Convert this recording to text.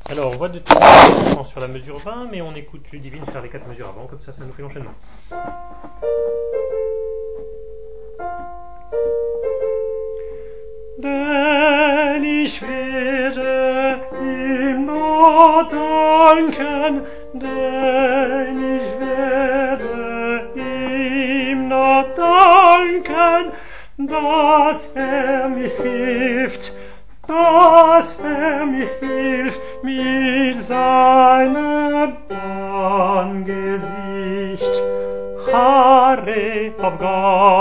Alors, on voit de temps sur la mesure 20, mais on écoute Ludivine faire les 4 mesures avant, comme ça nous fait l'enchaînement. Denn ich werde ihm nur danken, denn ich werde ihm nur danken, dass mich hilft, mit seinem Angesicht. Hare of God.